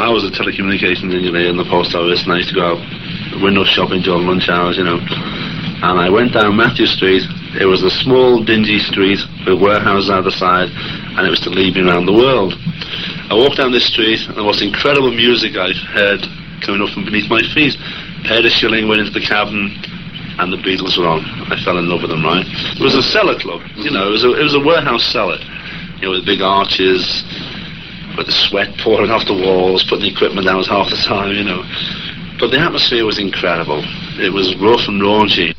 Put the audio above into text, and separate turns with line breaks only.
I was a telecommunications engineer in the post office, and I used to go out window shopping during lunch hours, you know. And I went down Matthew Street. It was a small, dingy street with warehouses either side, and it was to lead me around the world. I walked down this street, and the most incredible music I heard coming up from beneath my feet. Peter Schilling went into the cabin, and the Beatles were on. I fell in love with them, right? It was a cellar club, you know. It was a warehouse cellar, you know, with big arches, with the sweat pouring off the walls, putting the equipment down half the time, you know. But the atmosphere was incredible. It was rough and raunchy.